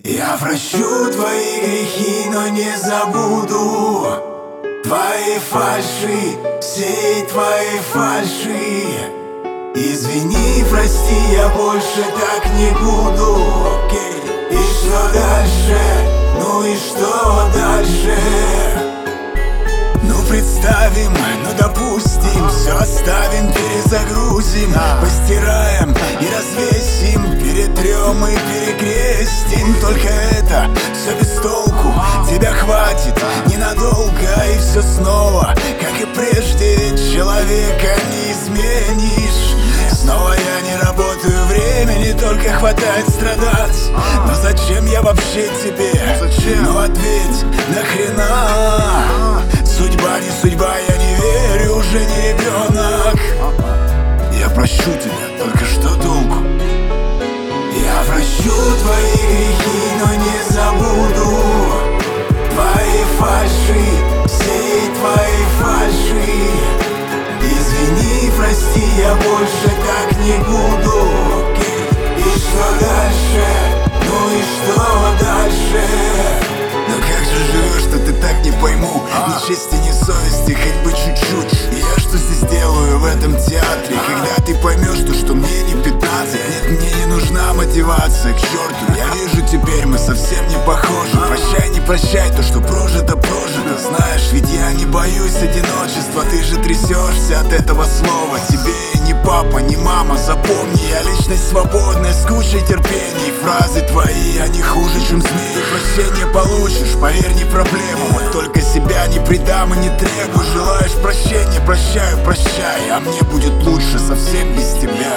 Я прощу твои грехи, но не забуду твои фальши, всей твоей фальши. Извини, прости, я больше так не буду. И что дальше? Ну и что дальше? Ну представим, ну допустим, все оставим, перезагрузим, постираем и развесим, перетрем и перекрестим. Только это все без толку, тебя хватит ненадолго, и все снова, как и прежде, ведь человека не изменишь. Снова я не работаю, времени только хватает страдать. Но зачем я вообще тебе? Ну ответь, нахрена? Судьба не судьба, я не верю, уже не ребенок. Я прощу тебя, только что толку? Я прощу твои грехи, но не забуду твои фальши, всей твоей фальши. Извини, прости, я больше так не буду. И что дальше? Ну и что дальше? Но как же живешь-то, ты так не пойму. Ни чести, ни совести, хоть бы чуть-чуть. И я что здесь делаю в этом театре? Когда ты поймешь, что мне не 15. Нет, мне не нужна мотивация, к черту. Я вижу, теперь мы совсем не похожи. Прощай, не прощай, то, что прожито, прожито. Знаешь, ведь я не боюсь одиночества. Ты же трясешься от этого слова. Тебе ни папа, ни мама, запомни, я личность свободная, с кучей терпений. Фразы твои, они хуже, чем змеи. Прощения получишь, поверь, не проблема. Вот только себя не предам и не требую. Желаешь прощения, прощаю, прощай. А мне будет лучше совсем без тебя.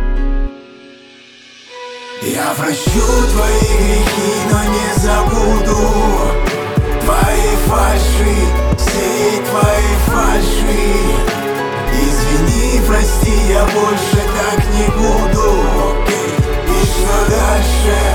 Я прощу твои грехи, но не забуду твои фальши, всей твоей фальши. Извини, прости, я больше так не буду. И что дальше?